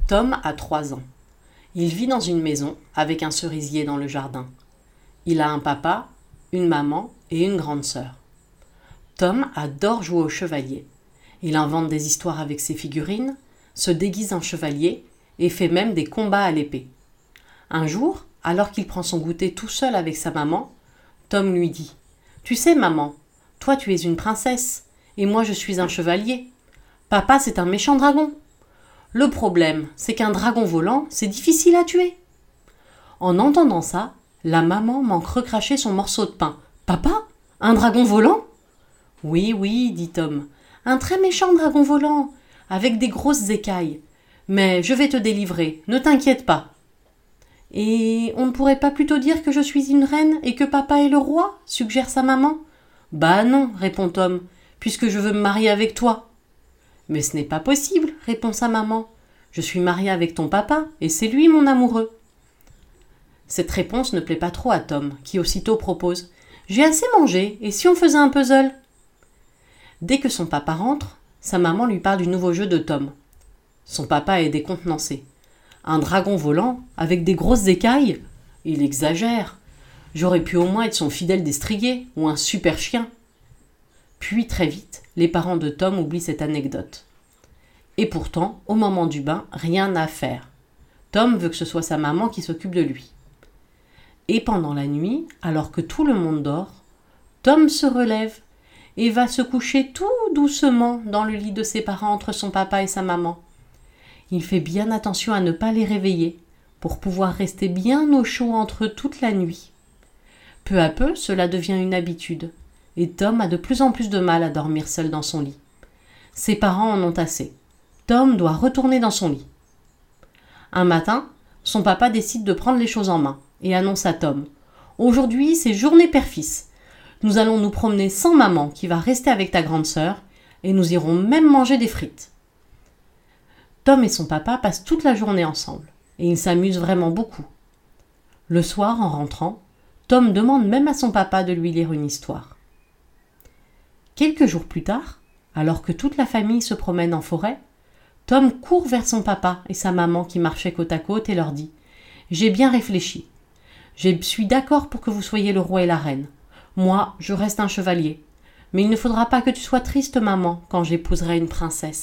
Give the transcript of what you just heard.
Tom a 3 ans. Il vit dans une maison avec un cerisier dans le jardin. Il a un papa, une maman et une grande sœur. Tom adore jouer au chevalier. Il invente des histoires avec ses figurines, se déguise en chevalier et fait même des combats à l'épée. Un jour, alors qu'il prend son goûter tout seul avec sa maman, Tom lui dit « Tu sais, maman, toi tu es une princesse et moi je suis un chevalier. Papa c'est un méchant dragon. Le problème, c'est qu'un dragon volant, c'est difficile à tuer. » En entendant ça, la maman manque recracher son morceau de pain. « Papa, un dragon volant ?»« Oui, oui, dit Tom, un très méchant dragon volant, avec des grosses écailles. Mais je vais te délivrer, ne t'inquiète pas. »« Et on ne pourrait pas plutôt dire que je suis une reine et que papa est le roi ?» suggère sa maman. « Bah non, répond Tom, puisque je veux me marier avec toi. »« Mais ce n'est pas possible, répond sa maman. Je suis mariée avec ton papa et c'est lui mon amoureux. » Cette réponse ne plaît pas trop à Tom, qui aussitôt propose « J'ai assez mangé, et si on faisait un puzzle ?» Dès que son papa rentre, sa maman lui parle du nouveau jeu de Tom. Son papa est décontenancé. Un dragon volant, avec des grosses écailles ? Il exagère. J'aurais pu au moins être son fidèle destrier, ou un super chien. Puis, très vite, les parents de Tom oublient cette anecdote. Et pourtant, au moment du bain, rien à faire. Tom veut que ce soit sa maman qui s'occupe de lui. Et pendant la nuit, alors que tout le monde dort, Tom se relève et va se coucher tout doucement dans le lit de ses parents entre son papa et sa maman. Il fait bien attention à ne pas les réveiller pour pouvoir rester bien au chaud entre eux toute la nuit. Peu à peu, cela devient une habitude et Tom a de plus en plus de mal à dormir seul dans son lit. Ses parents en ont assez. Tom doit retourner dans son lit. Un matin, son papa décide de prendre les choses en main et annonce à Tom « Aujourd'hui, c'est journée père-fils. Nous allons nous promener sans maman qui va rester avec ta grande sœur et nous irons même manger des frites. » Tom et son papa passent toute la journée ensemble et ils s'amusent vraiment beaucoup. Le soir, en rentrant, Tom demande même à son papa de lui lire une histoire. Quelques jours plus tard, alors que toute la famille se promène en forêt, Tom court vers son papa et sa maman qui marchaient côte à côte et leur dit « J'ai bien réfléchi. Je suis d'accord pour que vous soyez le roi et la reine. Moi, je reste un chevalier. Mais il ne faudra pas que tu sois triste, maman, quand j'épouserai une princesse. »